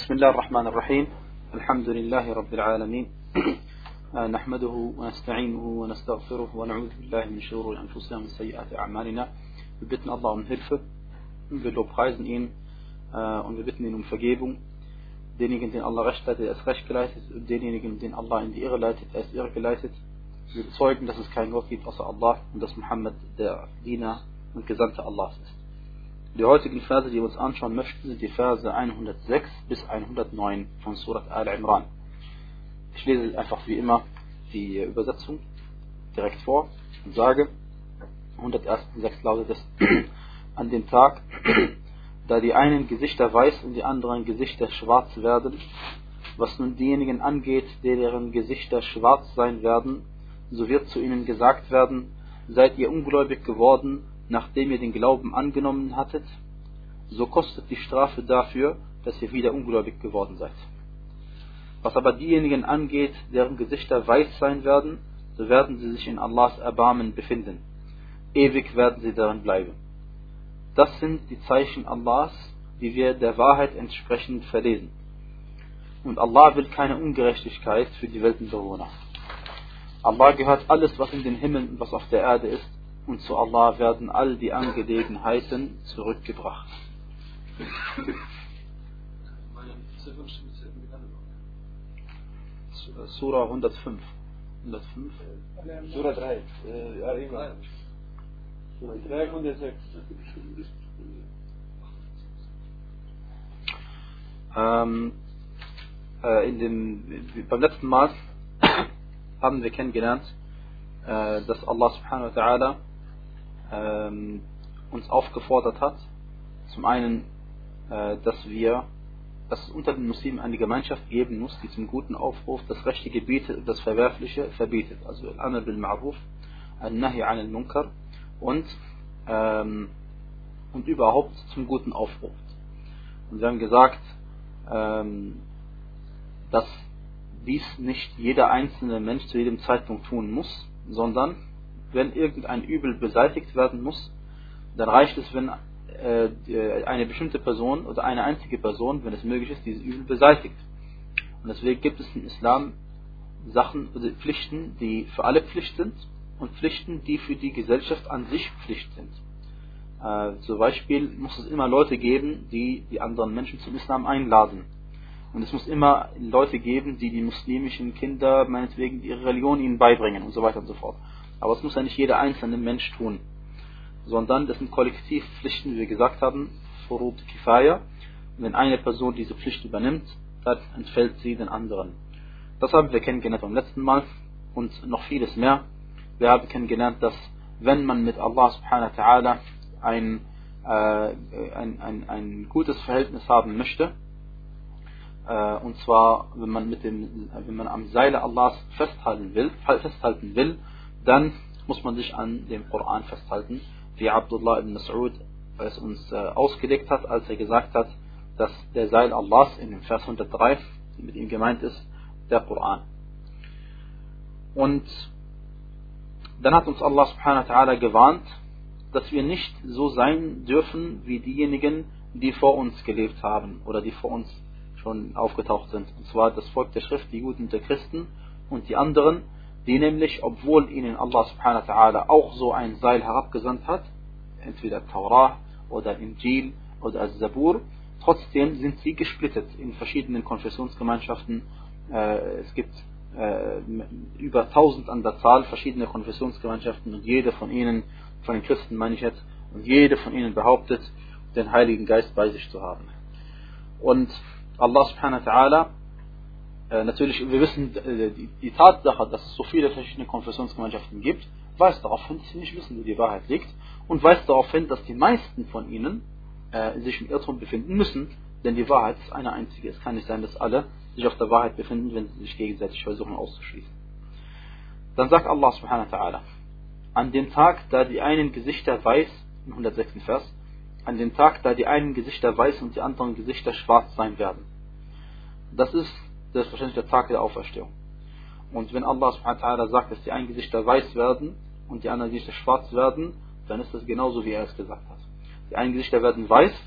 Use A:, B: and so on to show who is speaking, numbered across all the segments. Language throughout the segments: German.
A: بسم الله الرحمن الرحيم. الحمد لله رب العالمين، نحمده ونستعينه ونستغفره ونعوذ بالله من شرور أنفسنا ومن سيئات أعمالنا. Wir bitten Allah um Hilfe, wir lobpreisen ihn und wir bitten ihn um Vergebung. Denjenigen, den Allah recht leitet, er ist recht geleitet, und denjenigen, den Allah in die Irre leitet, er ist irre geleitet. Wir bezeugen, dass es keinen Gott gibt außer Allah und dass Muhammad der Diener und Gesandte Allahs ist. Die heutigen Verse, die wir uns anschauen möchten, sind die Verse 106 bis 109 von Surat Al-Imran. Ich lese einfach wie immer die Übersetzung direkt vor und sage: 101.6 lautet es: An dem Tag, da die einen Gesichter weiß und die anderen Gesichter schwarz werden, was nun diejenigen angeht, deren Gesichter schwarz sein werden, so wird zu ihnen gesagt werden: Seid ihr ungläubig geworden, nachdem ihr den Glauben angenommen hattet? So kostet die Strafe dafür, dass ihr wieder ungläubig geworden seid. Was aber diejenigen angeht, deren Gesichter weiß sein werden, so werden sie sich in Allahs Erbarmen befinden. Ewig werden sie darin bleiben. Das sind die Zeichen Allahs, die wir der Wahrheit entsprechend verlesen. Und Allah will keine Ungerechtigkeit für die Weltenbewohner. Allah gehört alles, was in den Himmeln und was auf der Erde ist, und zu Allah werden all die Angelegenheiten zurückgebracht. Surah 105.
B: Surah 3. Surah 306.
A: Beim letzten Mal haben wir kennengelernt, dass Allah subhanahu wa ta'ala uns aufgefordert hat, zum einen, dass es unter den Muslimen eine Gemeinschaft geben muss, die zum Guten aufruft, das Rechte gebietet und das Verwerfliche verbietet, also Al-Amr bil Ma'ruf, Al-Nahi 'anil Munkar und überhaupt zum Guten aufruft. Und wir haben gesagt, dass dies nicht jeder einzelne Mensch zu jedem Zeitpunkt tun muss, sondern wenn irgendein Übel beseitigt werden muss, dann reicht es, wenn eine bestimmte Person oder eine einzige Person, wenn es möglich ist, dieses Übel beseitigt. Und deswegen gibt es im Islam Sachen oder Pflichten, die für alle Pflicht sind, und Pflichten, die für die Gesellschaft an sich Pflicht sind. Zum Beispiel muss es immer Leute geben, die die anderen Menschen zum Islam einladen. Und es muss immer Leute geben, die muslimischen Kinder meinetwegen ihre Religion ihnen beibringen und so weiter und so fort. Aber es muss ja nicht jeder einzelne Mensch tun, sondern das sind Kollektivpflichten, wie wir gesagt haben, Furud Kifaya. Und wenn eine Person diese Pflicht übernimmt, dann entfällt sie den anderen. Das haben wir kennengelernt beim letzten Mal und noch vieles mehr. Wir haben kennengelernt, dass wenn man mit Allah subhanahu wa ta'ala ein gutes Verhältnis haben möchte, und zwar wenn man am Seile Allahs festhalten will, dann muss man sich an dem Koran festhalten, wie Abdullah ibn Mas'ud es uns ausgelegt hat, als er gesagt hat, dass der Seil Allahs in dem Vers 103 mit ihm gemeint ist, der Koran. Und dann hat uns Allah subhanahu wa ta'ala gewarnt, dass wir nicht so sein dürfen wie diejenigen, die vor uns gelebt haben oder die vor uns schon aufgetaucht sind. Und zwar das Volk der Schrift, die Juden und der Christen und die anderen, die nämlich, obwohl ihnen Allah subhanahu wa ta'ala auch so ein Seil herabgesandt hat, entweder Taurah oder Injil oder Al-Zabur, trotzdem sind sie gesplittet in verschiedenen Konfessionsgemeinschaften. Es gibt über 1000 an der Zahl verschiedene Konfessionsgemeinschaften, und jede von ihnen, von den Christen meine ich jetzt, und jede von ihnen behauptet, den Heiligen Geist bei sich zu haben. Und Allah subhanahu wa ta'ala, natürlich, wir wissen, die Tatsache, dass es so viele verschiedene Konfessionsgemeinschaften gibt, weist darauf hin, dass sie nicht wissen, wo die Wahrheit liegt, und weist darauf hin, dass die meisten von ihnen sich im Irrtum befinden müssen, denn die Wahrheit ist eine einzige. Es kann nicht sein, dass alle sich auf der Wahrheit befinden, wenn sie sich gegenseitig versuchen auszuschließen. Dann sagt Allah subhanahu wa ta'ala: An dem Tag, da die einen Gesichter weiß, im 106. Vers, an dem Tag, da die einen Gesichter weiß und die anderen Gesichter schwarz sein werden. Das ist selbstverständlich der Tag der Auferstehung. Und wenn Allah subhanahu wa ta'ala sagt, dass die einen Gesichter weiß werden und die anderen Gesichter schwarz werden, dann ist das genauso, wie er es gesagt hat. Die einen Gesichter werden weiß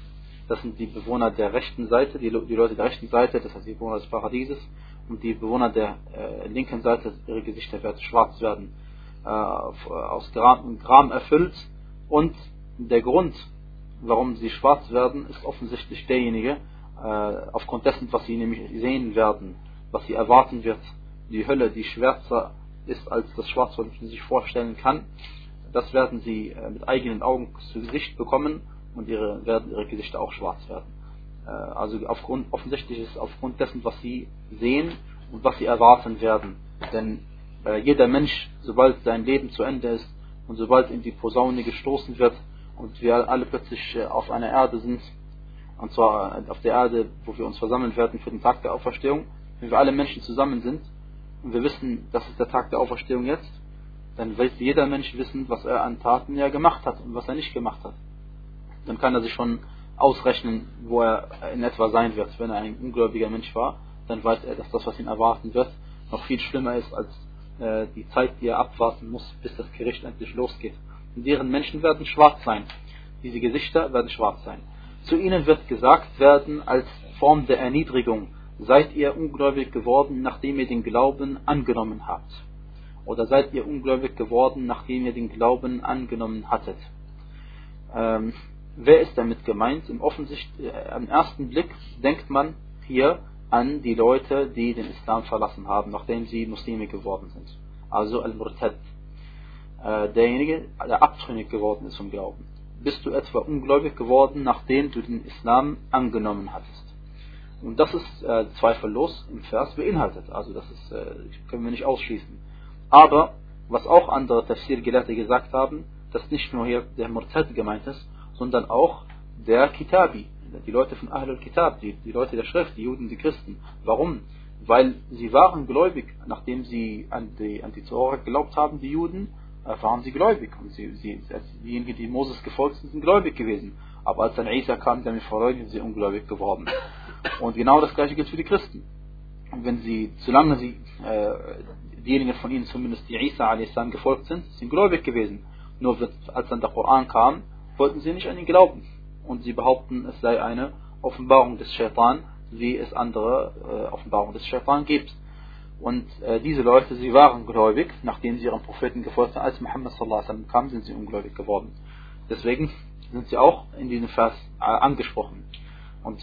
A: Das sind die Bewohner der rechten Seite, die Leute der rechten Seite, das heißt die Bewohner des Paradieses, und die Bewohner der linken Seite, ihre Gesichter werden schwarz werden, aus Gram erfüllt. Und der Grund, warum sie schwarz werden, ist offensichtlich derjenige, aufgrund dessen, was sie nämlich sehen werden, was sie erwarten wird. Die Hölle, die schwärzer ist als das Schwarz, was man sich vorstellen kann, das werden sie mit eigenen Augen zu Gesicht bekommen, und werden ihre Gesichter auch schwarz werden. Also offensichtlich ist es aufgrund dessen, was sie sehen und was sie erwarten werden. Denn jeder Mensch, sobald sein Leben zu Ende ist und sobald in die Posaune gestoßen wird und wir alle plötzlich auf einer Erde sind, und zwar auf der Erde, wo wir uns versammeln werden für den Tag der Auferstehung, wenn wir alle Menschen zusammen sind und wir wissen, das ist der Tag der Auferstehung jetzt, dann wird jeder Mensch wissen, was er an Taten ja gemacht hat und was er nicht gemacht hat. Dann kann er sich schon ausrechnen, wo er in etwa sein wird. Wenn er ein ungläubiger Mensch war, dann weiß er, dass das, was ihn erwarten wird, noch viel schlimmer ist als die Zeit, die er abwarten muss, bis das Gericht endlich losgeht. Und deren Menschen werden schwarz sein. Diese Gesichter werden schwarz sein. Zu ihnen wird gesagt werden, als Form der Erniedrigung: Seid ihr ungläubig geworden, nachdem ihr den Glauben angenommen habt? Oder seid ihr ungläubig geworden, nachdem ihr den Glauben angenommen hattet? Wer ist damit gemeint? Am ersten Blick denkt man hier an die Leute, die den Islam verlassen haben, nachdem sie Muslime geworden sind. Also Al-Murtad. Derjenige, der abtrünnig geworden ist vom Glauben. Bist du etwa ungläubig geworden, nachdem du den Islam angenommen hattest? Und das ist zweifellos im Vers beinhaltet. Also das ist, können wir nicht ausschließen. Aber, was auch andere Tafsir-Gelehrte gesagt haben, dass nicht nur hier der Murtad gemeint ist, sondern auch der Kitabi, die Leute von Ahl al-Kitab, die Leute der Schrift, die Juden, die Christen. Warum? Weil sie waren gläubig, nachdem sie an die Tora geglaubt haben, die Juden, waren sie gläubig. Und diejenigen, die Moses gefolgt sind, sind gläubig gewesen. Aber als dann Isa kam, damit verleugnet, sind sie ungläubig geworden. Und genau das gleiche gilt für die Christen. Und solange diejenigen von ihnen zumindest, die Isa a.s. gefolgt sind gläubig gewesen. Nur als dann der Koran kam, wollten sie nicht an ihn glauben. Und sie behaupten, es sei eine Offenbarung des Shaitan, wie es andere Offenbarungen des Shaitan gibt. Und diese Leute, sie waren gläubig, nachdem sie ihren Propheten gefolgt haben. Als Muhammad sallallahu alaihi wasallam kam, sind sie ungläubig geworden. Deswegen sind sie auch in diesem Vers angesprochen. Und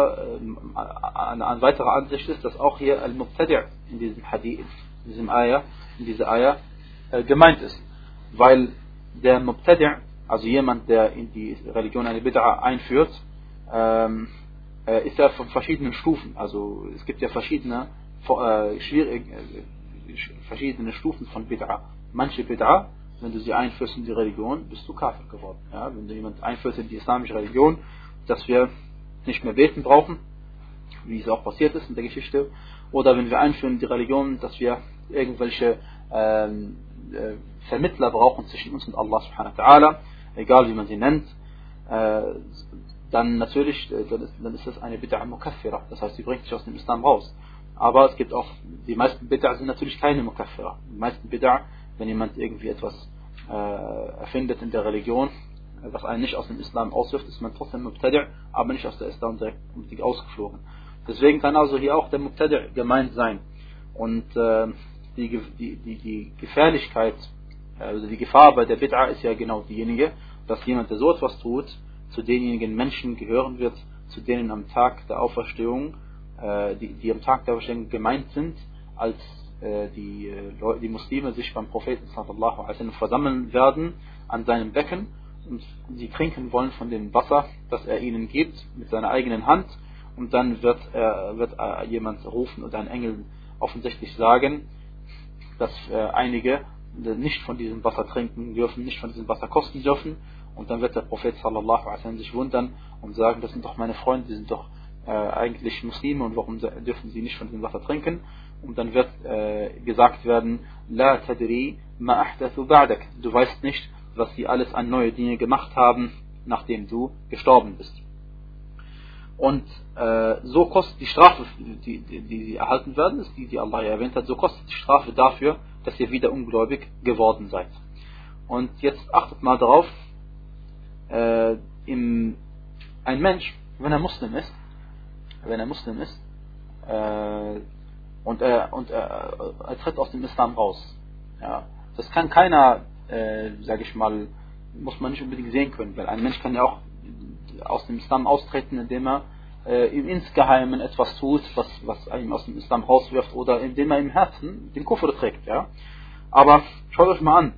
A: eine weitere Ansicht ist, dass auch hier Al-Mubtadi' in diesem Hadith, in dieser Ayah gemeint ist. Weil der Mubtadi', also jemand, der in die Religion eine Bid'a einführt, ist ja von verschiedenen Stufen. Also es gibt ja verschiedene Stufen von Bid'a. Manche Bid'a, wenn du sie einführst in die Religion, bist du Kafir geworden. Ja? Wenn du jemand einführst in die islamische Religion, dass wir nicht mehr beten brauchen, wie es auch passiert ist in der Geschichte, oder wenn wir einführen in die Religion, dass wir irgendwelche Vermittler brauchen zwischen uns und Allah subhanahu wa ta'ala, egal wie man sie nennt, dann natürlich, dann ist das eine Bid'a Mukaffira, das heißt, sie bringt sich aus dem Islam raus. Aber es gibt auch, die meisten Bid'a sind natürlich keine Mukaffira. Die meisten Bid'a, wenn jemand irgendwie etwas erfindet in der Religion, was einen nicht aus dem Islam auswirft, ist man trotzdem Mubtadi', aber nicht aus der Islam direkt ausgeflogen. Deswegen kann also hier auch der Mubtadi' gemeint sein. Und die Gefährlichkeit, also die Gefahr bei der Bid'a ist ja genau diejenige, dass jemand, der so etwas tut, zu denjenigen Menschen gehören wird, zu denen am Tag der Auferstehung, die am Tag der Auferstehung gemeint sind, als die Muslime sich beim Propheten sallallahu alaihi wasallam versammeln werden an seinem Becken und sie trinken wollen von dem Wasser, das er ihnen gibt, mit seiner eigenen Hand, und dann wird jemand rufen oder ein Engel offensichtlich sagen, dass einige nicht von diesem Wasser trinken dürfen, nicht von diesem Wasser kosten dürfen, und dann wird der Prophet sallallahu alaihi wasallam sich wundern und sagen, das sind doch meine Freunde, die sind doch eigentlich Muslime, und warum dürfen sie nicht von diesem Wasser trinken? Und dann wird gesagt werden, La tadri ma ahdathu ba'dak, du weißt nicht, was sie alles an neue Dinge gemacht haben, nachdem du gestorben bist. Und so kostet die Strafe, die sie erhalten werden, ist die Allah erwähnt hat, so kostet die Strafe dafür, dass ihr wieder ungläubig geworden seid. Und jetzt achtet mal darauf, ein Mensch, wenn er Muslim ist, er tritt aus dem Islam raus. Ja, das kann keiner, sage ich mal, muss man nicht unbedingt sehen können, weil ein Mensch kann ja auch aus dem Islam austreten, indem er ihm insgeheimen etwas tut, was ihm aus dem Islam rauswirft, oder indem er im Herzen den Kufr trägt. Ja? Aber schaut euch mal an,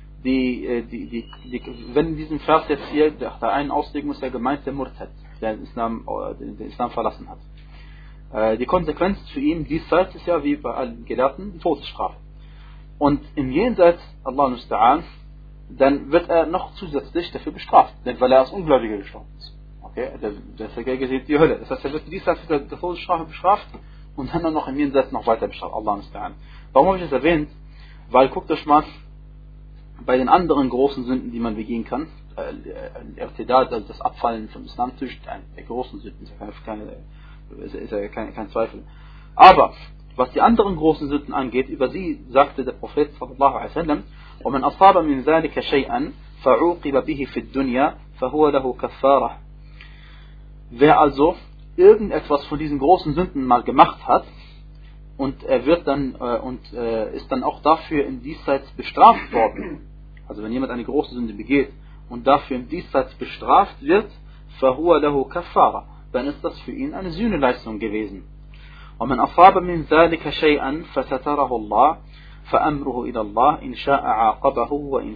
A: wenn in diesem Vers jetzt hier, der einen Auslegung ist ja gemeint, der Murtad, der den Islam verlassen hat. Die Konsequenz für ihn diesseits ist ja wie bei allen Gelehrten die Todesstrafe. Und im Jenseits, Allah Musta'an, dann wird er noch zusätzlich dafür bestraft, denn weil er als Ungläubiger gestorben ist. Okay, der Vergänger die Hölle. Das heißt, er wird diesseits der Todesstrafe bestraft und dann noch im Jenseits noch weiter bestraft, Allah Musta'an. Warum habe ich das erwähnt? Weil, guckt euch mal, bei den anderen großen Sünden, die man begehen kann, Irtidad, also das Abfallen vom Islam, natürlich der großen Sünden, ist ja kein Zweifel. Aber was die anderen großen Sünden angeht, über sie sagte der Prophet sallallahu alaihi wasallam: وَمَنْ أَصَابَ مِنْ ذَلِكَ شَيْئًا فَعُوقِبَ بِهِ فِي الدُّنْيَا فَهُوَ لَهُ كَفَّارَةٌ. Wer also irgendetwas von diesen großen Sünden mal gemacht hat und er wird dann ist dann auch dafür im Diesseits bestraft worden, also wenn jemand eine große Sünde begeht und dafür im Diesseits bestraft wird, فَهُوَ لَهُ كَفَّارَةٌ, dann ist das für ihn eine Sühneleistung gewesen. ومن أصاب من ذلك شيئا فستره الله فأمره إلى الله إن شاء عاقبه وإن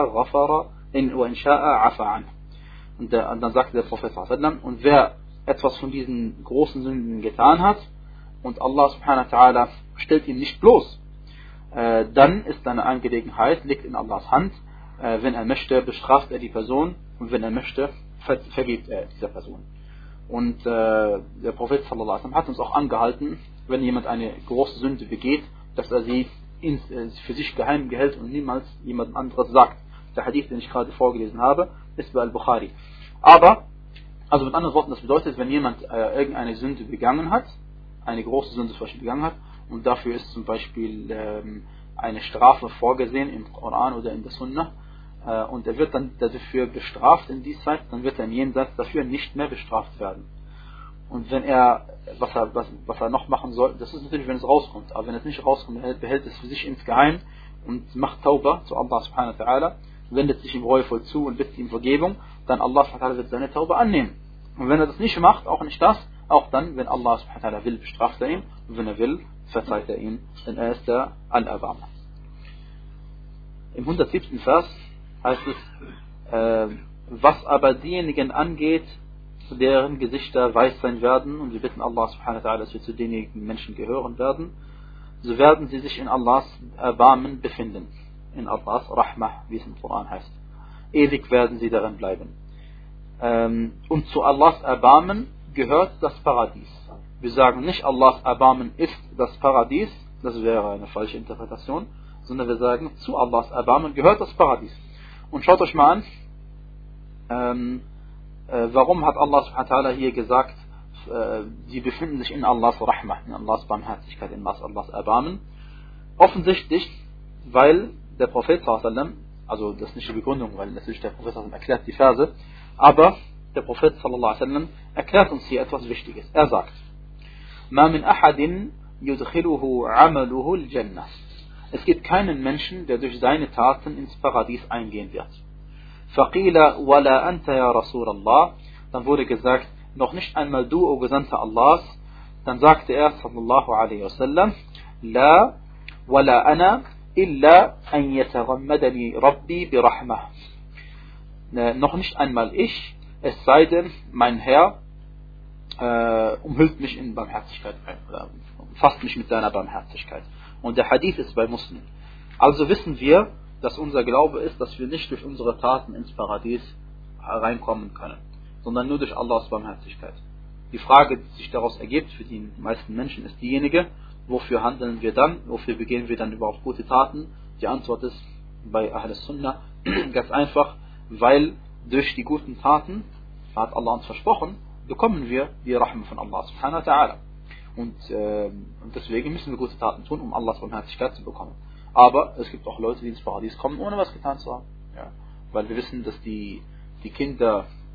A: شاء عفى عنه. Und dann sagte der Prophet sallallahu alaihi wasallam, und wer etwas von diesen großen Sünden getan hat und Allah subhanahu wa ta'ala stellt ihn nicht bloß, dann ist seine Angelegenheit, liegt in Allahs Hand. Wenn er möchte, bestraft er die Person, und wenn er möchte, vergibt er dieser Person. Und der Prophet sallallahu alaihi wasallam hat uns auch angehalten, wenn jemand eine große Sünde begeht, dass er sie für sich geheim behält und niemals jemand anderes sagt. Der Hadith, den ich gerade vorgelesen habe, ist bei Al-Bukhari. Aber, also mit anderen Worten, das bedeutet, wenn jemand irgendeine Sünde begangen hat, eine große Sünde zum Beispiel begangen hat, und dafür ist zum Beispiel eine Strafe vorgesehen im Koran oder in der Sunnah, und er wird dann dafür bestraft in diesseits, dann wird er im Jenseits dafür nicht mehr bestraft werden. Und wenn er, was er noch machen soll, das ist natürlich, wenn es rauskommt, aber wenn es nicht rauskommt, behält es für sich insgeheim und macht Tauba zu Allah subhanahu wa ta'ala, wendet sich ihm reuevoll zu und bittet ihm Vergebung, dann Allah subhanahu wa ta'ala wird seine Tauba annehmen. Und wenn er das nicht macht, auch nicht das, auch dann, wenn Allah subhanahu wa ta'ala will, bestraft er ihn, und wenn er will, verzeiht er ihn, denn er ist der Al-Erbarmer. Im 107. Vers heißt es, was aber diejenigen angeht, deren Gesichter weiß sein werden, und wir bitten Allah subhanahu wa ta'ala, dass wir zu denjenigen Menschen gehören werden, so werden sie sich in Allahs Erbarmen befinden, in Allahs Rahmah, wie es im Koran heißt. Ewig werden sie darin bleiben. Und zu Allahs Erbarmen gehört das Paradies. Wir sagen nicht, Allahs Erbarmen ist das Paradies, das wäre eine falsche Interpretation, sondern wir sagen, zu Allahs Erbarmen gehört das Paradies. Und schaut euch mal an, warum hat Allah subhanahu wa ta'ala hier gesagt, sie befinden sich in Allahs Rahmah, in Allahs Barmherzigkeit, in Allahs Erbarmen? Offensichtlich, weil der Prophet sallallahu alaihi wasallam, also das ist nicht die Begründung, weil natürlich der Prophet sallallahu alaihi wasallam erklärt die Verse, aber der Prophet sallallahu alaihi wasallam erklärt uns hier etwas Wichtiges. Er sagt: Ma min ahadin yudkhiluhu amaluhu al-Jannah. Es gibt keinen Menschen, der durch seine Taten ins Paradies eingehen wird. Faqila wala anta ya Rasulallah. Dann wurde gesagt, noch nicht einmal du, o Gesandter Allahs. Dann sagte er sallallahu alaihi wasallam: La wala ana illa an yataghammadani Rabbi bi rahmah. Noch nicht einmal ich, es sei denn, mein Herr umhüllt mich in Barmherzigkeit, fasst mich mit seiner Barmherzigkeit. Und der Hadith ist bei Muslim. Also wissen wir, dass unser Glaube ist, dass wir nicht durch unsere Taten ins Paradies reinkommen können, sondern nur durch Allahs Barmherzigkeit. Die Frage, die sich daraus ergibt für die meisten Menschen, ist diejenige: Wofür handeln wir dann? Wofür begehen wir dann überhaupt gute Taten? Die Antwort ist bei Ahl Sunnah ganz einfach, weil durch die guten Taten, hat Allah uns versprochen, bekommen wir die Rahmah von Allah subhanahu wa ta'ala. Und deswegen müssen wir gute Taten tun, um Allahs Barmherzigkeit zu bekommen. Aber es gibt auch Leute, die ins Paradies kommen, ohne was getan zu haben. Ja. Weil wir wissen, dass die Kinder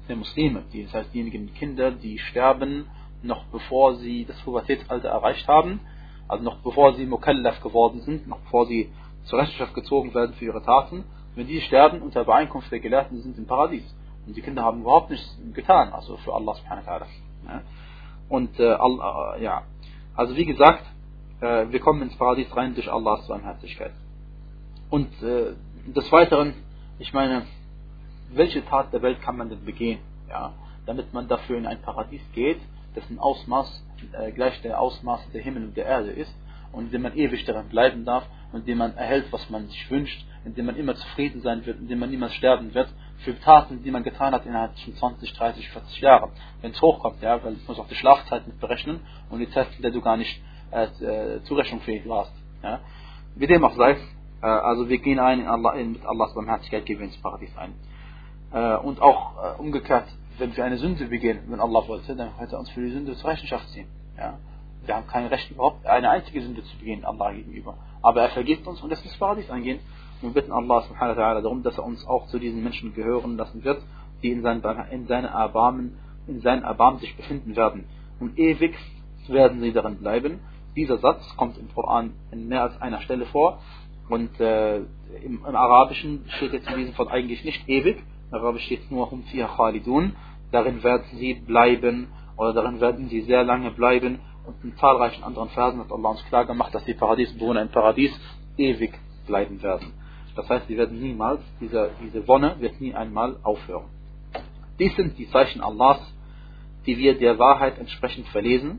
A: der Muslime. Das heißt, diejenigen Kinder, die sterben, noch bevor sie das Pubertätsalter erreicht haben, also noch bevor sie Mukallaf geworden sind, noch bevor sie zur Rechenschaft gezogen werden für ihre Taten, wenn die sterben unter Übereinkunft der Gelehrten, die sind im Paradies. Und die Kinder haben überhaupt nichts getan, also für Allah subhanahu wa ta'ala. Ja. Und ja, also wie gesagt, wir kommen ins Paradies rein durch Allahs Barmherzigkeit. Und des Weiteren, ich meine, welche Tat der Welt kann man denn begehen, ja, damit man dafür in ein Paradies geht, dessen Ausmaß gleich der Ausmaß der Himmel und der Erde ist und in dem man ewig daran bleiben darf und in dem man erhält, was man sich wünscht, in dem man immer zufrieden sein wird, in dem man niemals sterben wird, für Taten, die man getan hat innerhalb von 20, 30, 40 Jahren. Wenn es hochkommt, ja, weil du musst auch die Schlafzeit mit berechnen und die Zeit, in der du gar nicht zurechnungsfähig warst. Ja. Wie dem auch sei, also wir gehen ein mit Allahs Barmherzigkeit gehen wir ins Paradies ein. Und auch umgekehrt, wenn wir eine Sünde begehen, wenn Allah wollte, dann wird er uns für die Sünde zur Rechenschaft ziehen. Ja. Wir haben kein Recht überhaupt, eine einzige Sünde zu begehen Allah gegenüber. Aber er vergibt uns und lässt ins Paradies eingehen. Und wir bitten Allah subhanahu wa ta'ala darum, dass er uns auch zu diesen Menschen gehören lassen wird, die in seinem Erbarmen sich befinden werden. Und ewig werden sie darin bleiben. Dieser Satz kommt im Koran in mehr als einer Stelle vor. Und im Arabischen steht jetzt in diesem Fall eigentlich nicht ewig. Im Arabisch steht nur hum fiha khalidun. Darin werden sie bleiben oder darin werden sie sehr lange bleiben. Und in zahlreichen anderen Versen hat Allah uns klar gemacht, dass die Paradiesbewohner im Paradies ewig bleiben werden. Das heißt, sie werden niemals, diese Wonne wird nie einmal aufhören. Dies sind die Zeichen Allahs, die wir der Wahrheit entsprechend verlesen.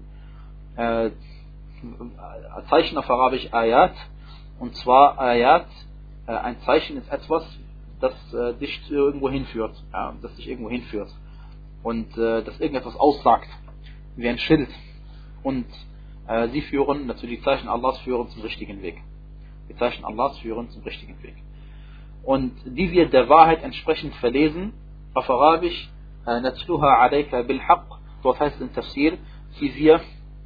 A: Zeichen auf Arabisch Ayat. Und zwar Ayat, ein Zeichen ist etwas, das dich irgendwo hinführt. Ja, das dich irgendwo hinführt. Und das irgendetwas aussagt. Wie ein Schild. Und sie führen, natürlich die Zeichen Allahs führen zum richtigen Weg. Die Zeichen Allahs führen zum richtigen Weg. Und die wir der Wahrheit entsprechend verlesen, auf Arabisch, Natluha alayka bil haqq, dort heißt es im Tafsir, die wir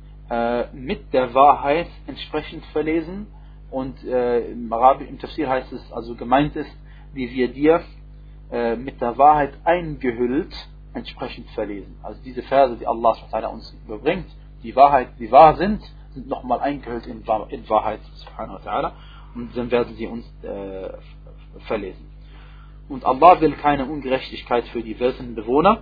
A: mit der Wahrheit entsprechend verlesen. Und im Tafsir heißt es, also gemeint ist, wie wir dir mit der Wahrheit eingehüllt entsprechend verlesen. Also diese Verse, die Allah uns überbringt, die wahr sind nochmal eingehüllt in Wahrheit subhanahu wa ta'ala und dann werden sie uns verlesen. Und Allah will keine Ungerechtigkeit für die Weltenbewohner,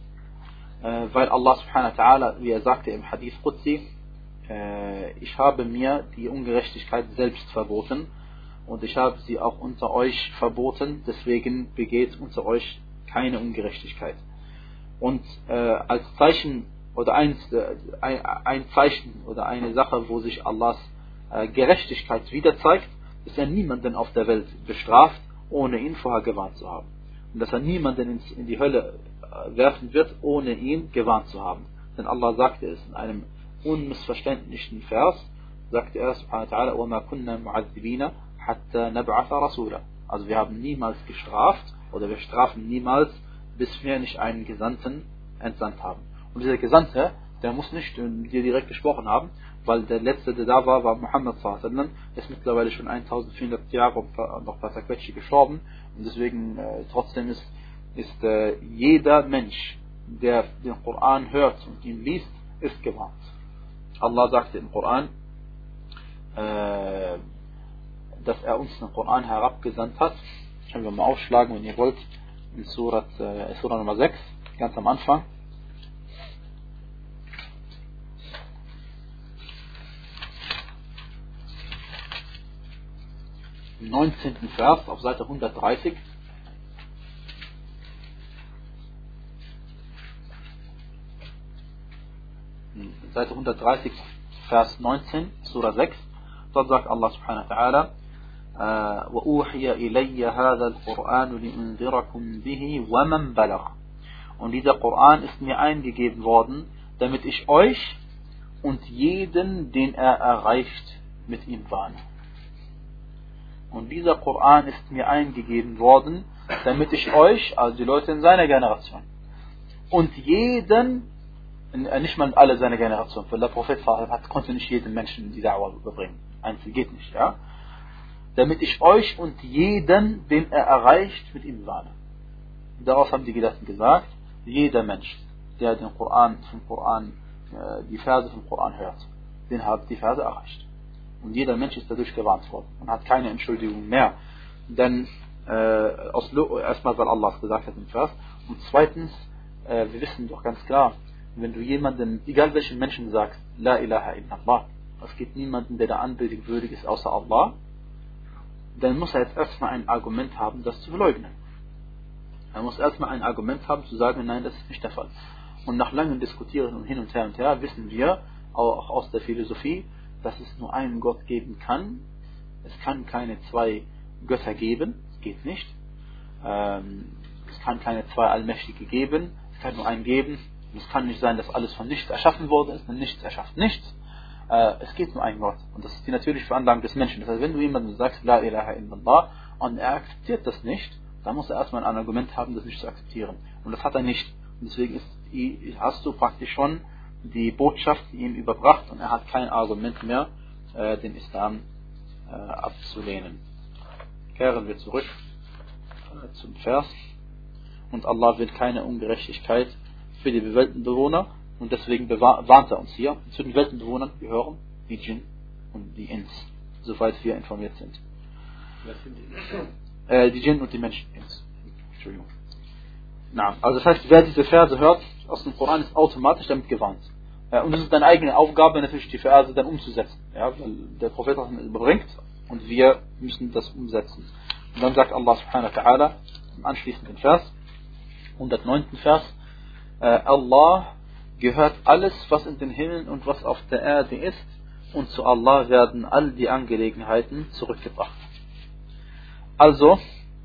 A: weil Allah subhanahu wa ta'ala, wie er sagte im Hadith Qudsi, ich habe mir die Ungerechtigkeit selbst verboten und ich habe sie auch unter euch verboten, deswegen begeht unter euch keine Ungerechtigkeit. Und als Zeichen oder ein Zeichen oder eine Sache, wo sich Allahs Gerechtigkeit wieder zeigt, dass er niemanden auf der Welt bestraft, ohne ihn vorher gewarnt zu haben. Und dass er niemanden in die Hölle werfen wird, ohne ihn gewarnt zu haben. Denn Allah sagte es in einem unmissverständlichen Vers, sagte er subhanahu wa ta'ala, وَمَا كُنَّا مُعَذِّبِينَ حَتَّى نَبْعَثَ رَسُولًا. Also wir haben niemals gestraft oder wir strafen niemals, bis wir nicht einen Gesandten entsandt haben. Und dieser Gesandte, der muss nicht mit dir direkt gesprochen haben, weil der letzte, der da war Muhammad sallallahu alaihi wasallam, ist mittlerweile schon 1400 Jahre und noch ein paar Zerquetsche gestorben. Und deswegen trotzdem ist jeder Mensch, der den Koran hört und ihn liest, ist gewarnt. Allah sagte im Koran, dass er uns den Koran herabgesandt hat. Können wir mal aufschlagen, wenn ihr wollt, in Surah Nummer 6, ganz am Anfang. Im 19. Vers auf Seite 130. Seite 130, Vers 19, Surah 6. Dort sagt Allah subhanahu wa ta'ala, وَأُوحِيَ إِلَيَّ هَذَا الْقُرْآنُ لِأُنذِرَكُمْ بِهِ وَمَنْ بَلَغَ. Und dieser Koran ist mir eingegeben worden, damit ich euch und jeden, den er erreicht, mit ihm warne. Und dieser Koran ist mir eingegeben worden, damit ich euch, also die Leute in seiner Generation, und jeden, nicht mal alle seine Generation, weil der Prophet konnte nicht jeden Menschen die Da'wah überbringen. Einzel geht nicht, ja. Damit ich euch und jeden, den er erreicht, mit ihm warne. Darauf haben die Gelehrten gesagt, jeder Mensch, der den Koran, die Verse vom Koran hört, den hat die Verse erreicht. Und jeder Mensch ist dadurch gewarnt worden und hat keine Entschuldigung mehr. Denn erstmal, weil Allah es gesagt hat im Vers, und zweitens, wir wissen doch ganz klar, wenn du jemanden, egal welchen Menschen sagst, La ilaha illallah, es gibt niemanden, der da anbetung würdig ist außer Allah, dann muss er jetzt erstmal ein Argument haben, das zu verleugnen. Er muss erstmal ein Argument haben, zu sagen, nein, das ist nicht der Fall. Und nach langem Diskutieren und hin und her, wissen wir, auch aus der Philosophie, dass es nur einen Gott geben kann. Es kann keine zwei Götter geben, es geht nicht. Es kann keine zwei Allmächtige geben, es kann nur einen geben. Es kann nicht sein, dass alles von nichts erschaffen worden ist, denn nichts erschafft nichts. Es geht nur einen Gott. Und das ist die natürliche Veranlagung des Menschen. Das heißt, wenn du jemandem sagst, La ilaha illallah, und er akzeptiert das nicht, dann muss er erstmal ein Argument haben, das nicht zu akzeptieren. Und das hat er nicht. Und deswegen hast du praktisch schon die Botschaft ihm überbracht und er hat kein Argument mehr, den Islam abzulehnen. Kehren wir zurück zum Vers. Und Allah will keine Ungerechtigkeit für die Weltenbewohner und deswegen warnt er uns hier. Zu den Weltenbewohnern gehören die Djinn und die Ins, soweit wir informiert sind.
B: Was sind die?
A: Die Djinn und die Menschen. Entschuldigung. Na, also das heißt, wer diese Verse hört aus dem Koran, ist automatisch damit gewarnt. Und es ist deine eigene Aufgabe, natürlich die Verse dann umzusetzen. Ja, weil der Prophet das überbringt und wir müssen das umsetzen. Und dann sagt Allah subhanahu wa ta'ala im anschließenden Vers, 109. Vers, Allah gehört alles, was in den Himmeln und was auf der Erde ist, und zu Allah werden all die Angelegenheiten zurückgebracht. Also,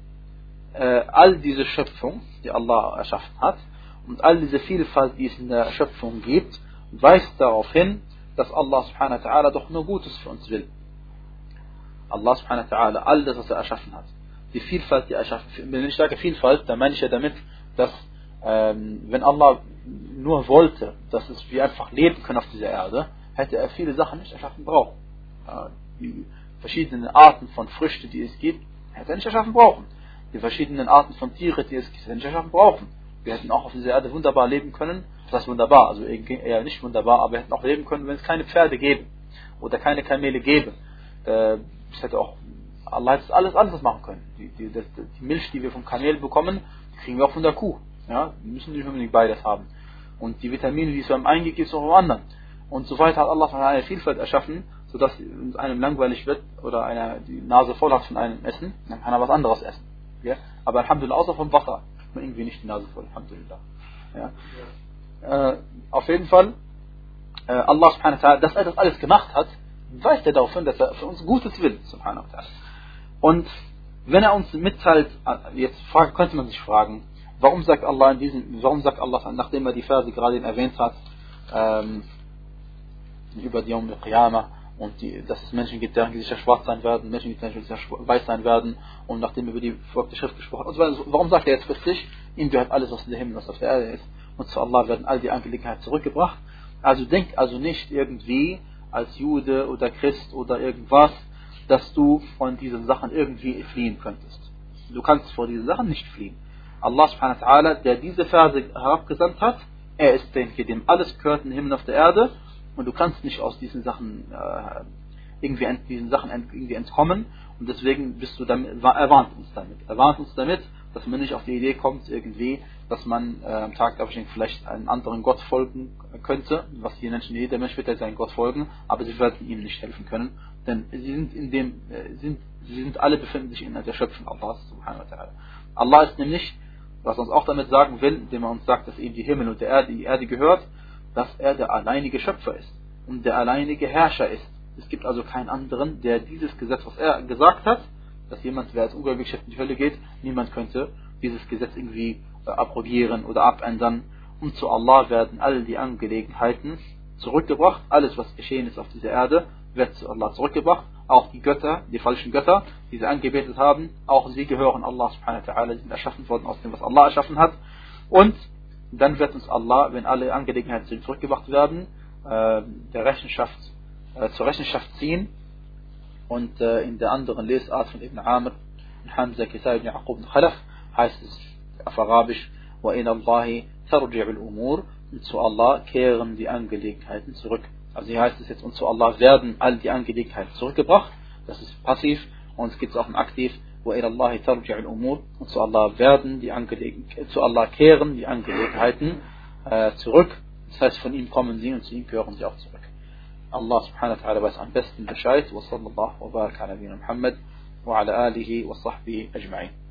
A: all diese Schöpfung, die Allah erschaffen hat, und all diese Vielfalt, die es in der Schöpfung gibt, weist darauf hin, dass Allah subhanahu wa ta'ala doch nur Gutes für uns will. Allah subhanahu wa ta'ala, all das, was er erschaffen hat, die Vielfalt, die er erschaffen hat, wenn ich sage Vielfalt, dann meine ich ja damit, dass wenn Allah nur wollte, dass wir einfach leben können auf dieser Erde, hätte er viele Sachen nicht erschaffen brauchen. Die verschiedenen Arten von Früchten, die es gibt, hätte er nicht erschaffen brauchen. Die verschiedenen Arten von Tieren, die es gibt, hätte er nicht erschaffen brauchen. Wir hätten auch auf dieser Erde wunderbar leben können. Das ist wunderbar, also eher nicht wunderbar, aber wir hätten auch leben können, wenn es keine Pferde gäbe oder keine Kamele gäbe. Es hätte auch, Allah hätte alles anderes machen können. Die Milch, die wir vom Kamel bekommen, die kriegen wir auch von der Kuh. Ja, wir müssen nicht unbedingt beides haben. Und die Vitamine, die es beim einen gibt, gibt es auch beim anderen. Und so weiter hat Allah eine Vielfalt erschaffen, sodass einem langweilig wird oder einer die Nase voll hat von einem Essen, dann kann er was anderes essen. Ja? Aber Alhamdulillah, außer vom Wasser, hat man irgendwie nicht die Nase voll. Alhamdulillah. Ja? Auf jeden Fall, Allah subhanahu wa ta'ala, dass er das alles gemacht hat, weist er darauf hin, dass er für uns Gutes will, subhanahu wa ta'ala. Und wenn er uns mitteilt, jetzt könnte man sich fragen, warum sagt Allah, nachdem er die Verse gerade erwähnt hat, über die Yawm al-Qiyamah und dass es Menschen gibt, deren Gesichter schwarz sein werden, Menschen gibt, deren Gesichter weiß sein werden, und nachdem er über die verfolgte Schrift gesprochen hat, warum sagt er jetzt plötzlich, ihm gehört alles, was in der Himmel und was auf der Erde ist, und zu Allah werden all die Angelegenheiten zurückgebracht. Also denk also nicht irgendwie als Jude oder Christ oder irgendwas, dass du von diesen Sachen irgendwie fliehen könntest. Du kannst vor diesen Sachen nicht fliehen. Allah subhanahu wa ta'ala, der diese Verse herabgesandt hat, er ist derjenige, dem alles gehört in den Himmel und auf der Erde, und du kannst nicht aus diesen Sachen irgendwie entkommen, und deswegen er warnt uns damit. Er warnt uns damit, dass man nicht auf die Idee kommt irgendwie, dass man am Tag der Auferstehung vielleicht einem anderen Gott folgen könnte, was die Menschen, jeder Mensch wird ja seinem Gott folgen, aber sie werden ihm nicht helfen können, denn alle befinden sich in der Schöpfung Allahs subhanahu wa ta'ala. Allah ist nämlich, was uns auch damit sagen will, indem er uns sagt, dass ihm die Himmel und die Erde gehört, dass er der alleinige Schöpfer ist und der alleinige Herrscher ist. Es gibt also keinen anderen, der dieses Gesetz, was er gesagt hat, dass jemand, wer als ungläubig in die Hölle geht, niemand könnte dieses Gesetz irgendwie abrogieren oder abändern. Und zu Allah werden all die Angelegenheiten zurückgebracht. Alles, was geschehen ist auf dieser Erde, wird zu Allah zurückgebracht. Auch die Götter, die falschen Götter, die sie angebetet haben, auch sie gehören Allah subhanahu wa ta'ala, sind erschaffen worden aus dem, was Allah erschaffen hat. Und dann wird uns Allah, wenn alle Angelegenheiten zurückgebracht werden, zur Rechenschaft ziehen. Und in der anderen Lesart von Ibn Amr, Hamza, Kisai, Ibn Yaqub und Khalaf heißt es auf Arabisch, وَإِلَى اللَّهِ tarji'ul umur, und zu Allah kehren die Angelegenheiten zurück. Also hier heißt es jetzt, und zu Allah werden all die Angelegenheiten zurückgebracht. Das ist passiv, und es gibt auch ein aktiv, wa ila Allahi tarji'ul umur, und zu Allah werden zu Allah kehren die Angelegenheiten zurück. Das heißt, von ihm kommen sie und zu ihm gehören sie auch zurück. Allah subhanahu wa ta'ala weiß am besten Bescheid. Wa sallallahu wa baraka ala nabiyina Muhammad wa ala alihi wa sahbihi ajma'in.